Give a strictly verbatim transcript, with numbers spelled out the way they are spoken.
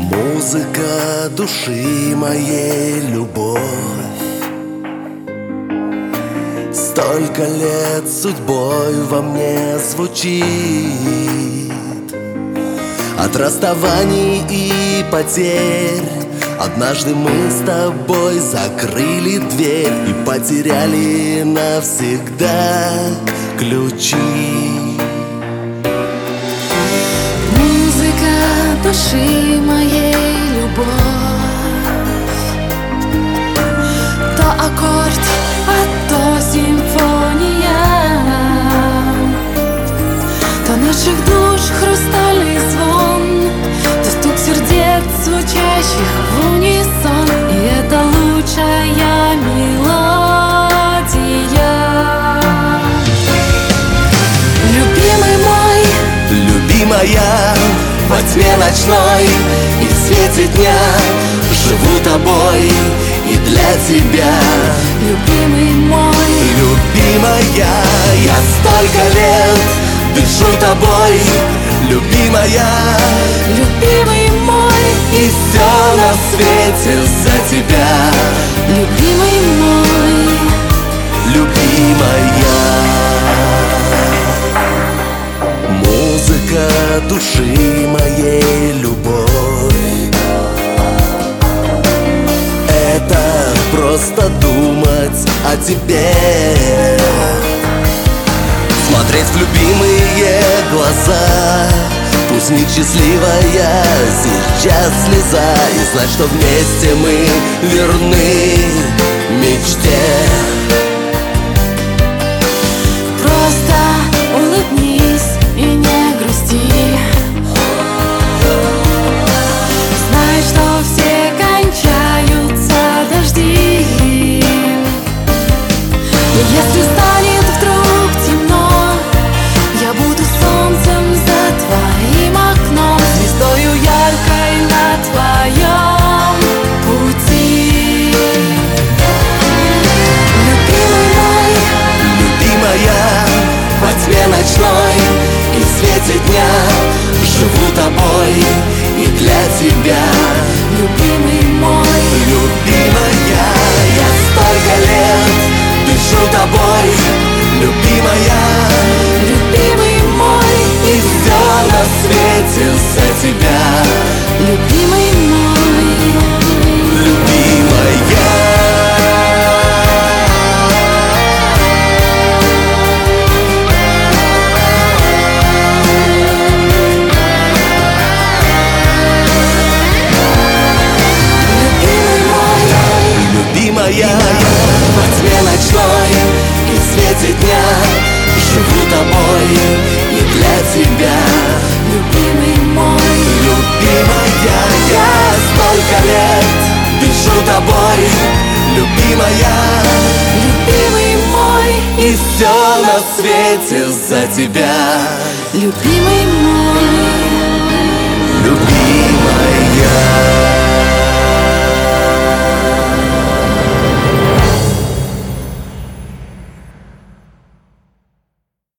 Музыка души моей, любовь. Столько лет судьбой во мне звучит. От расставаний и потерь однажды мы с тобой закрыли дверь и потеряли навсегда ключи. Музыка души моей, любовь. То аккорд, а то симфония, то наших душ хрустальный звон, то стук сердец, звучащих в унисон. И это лучшая мелодия. Любимый мой, любимая, во тьме ночной и в свете дня живу тобой и для тебя. любимый мой, Любимая, я столько лет дышу тобой, любимая, любимый мой, и все на свете за тебя, любимый мой. любимая. Музыка души моей, любовь. Это просто думать о тебе, смотреть в любимые глаза. Пусть несчастливая сейчас слеза, и знать, что вместе мы верны мечте. Просто улыбнись и не грусти. Знай, что все кончаются дожди. И если станет вдруг темно, я буду солнцем за твоим окном, звездою яркой на твоем пути. Любимый мой, Любимая, во тьме ночной и в свете дня живу тобой и для тебя. любимый мой, Любимая, я столько лет дышу тобой, любимая, любимый мой, и все на свете за тебя, любимый мой. любимая. Любимая, во тьме ночной и в свете дня живу тобой и для тебя. Любимый мой, Любимая, я столько лет дышу тобой, любимая, любимый мой, и все на свете за тебя, любимый мой. любимая.